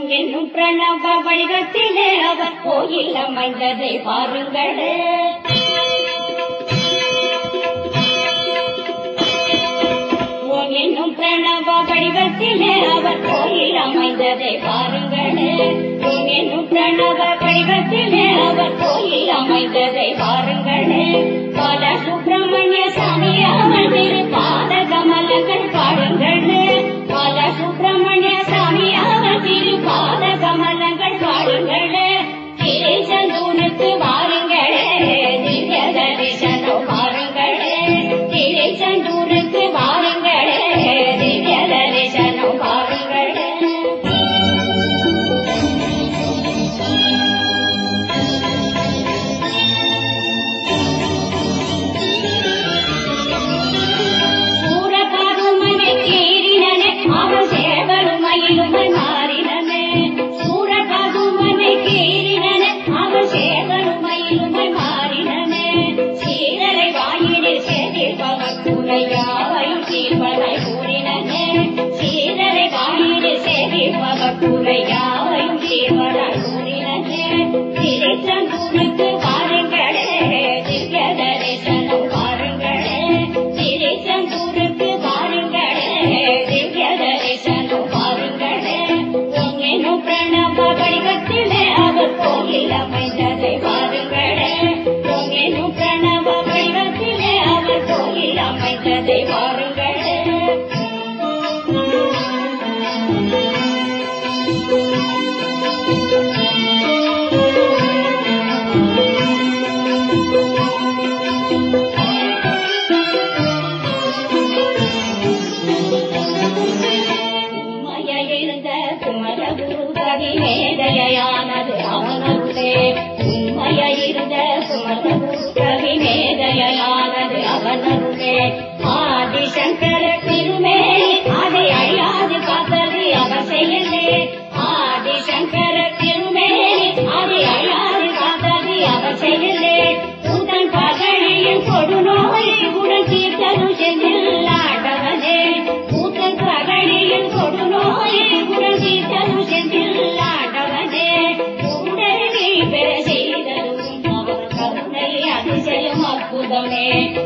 என்னும் பிரணவ வடிவத்திலே அவர் கோயில் அமைந்ததை பாருங்களே. என்னும் பிரணவ வடிவத்திலே அவர் கோயில் அமைந்ததை பாருங்களே. என்னும் பிரணவ வடிவத்திலே அவர் கோயில் அமைந்ததை பாருங்களே. பால சுப்பிரமணிய சாமி அவர் திரு பாத கமலங்கள் பாடுங்களே. பால சுப்பிரமணிய சாமி அவர் திரு பாத கமலங்கள் பாடுங்களே. திருச்செந்தூருக்கு வாருங்களே, திவ்ய தரிசனம் பாருங்களே. திருச்செந்தூருக்கு வாருங்களே, திவ்ய தரிசனம் பாருங்களே. சூரகாதுமனை கீரினனே அவன் சேவலுமயிலுமை மாறினனே. சூரகாதுமனை கீரினனே அவன் சேவலுமயிலுமை மாறினனே. சீரரை வாயிலில் சேதிப்பவர் குறையாவையும் சீர்வனை கூறினனே. சீரரை வாயிலில் சேதிப்பவர் குறையாவையும் சீர்வனை கூறினனே. திருச்செந்தூருக்கு வாருங்களே, திவ்ய தரிசனம் பாருங்களே. திருச்செந்தூருக்கு வாருங்களே, திவ்ய தரிசனம் பாருங்களே. என்னும் பிரணவ வடிவத்திலே அவர் கோயில் அமைந்ததை பாருங்களே. என்னும் பிரணவ வடிவத்திலே அவர் கோயில் அமைந்ததை பாருங்களே. உண்மையிருந்த சுமரகுரு கவி மேதையானது அவனருளே. உண்மையிருந்த சுமரகுரு கவி மேதையானது அவனருளே. ஆதிசங்கர திருமேனி அதை அழியாது காத்தது அவர் செயலே. ஆதிசங்கர திருமேனி அதை அழியாது காத்தது அவர் செயலே. உடன் பகழியின் கொடுநோயை உடன் தீர்த்தது செந்தில்லாடவனே. உடன் பகழியின் கொடுநோயை உடன் தீர்த்தது செந்தில்லாடவனே. உடனே பெற செய்ததும் அவர் கருணை அதிசயம் அற்புதமே.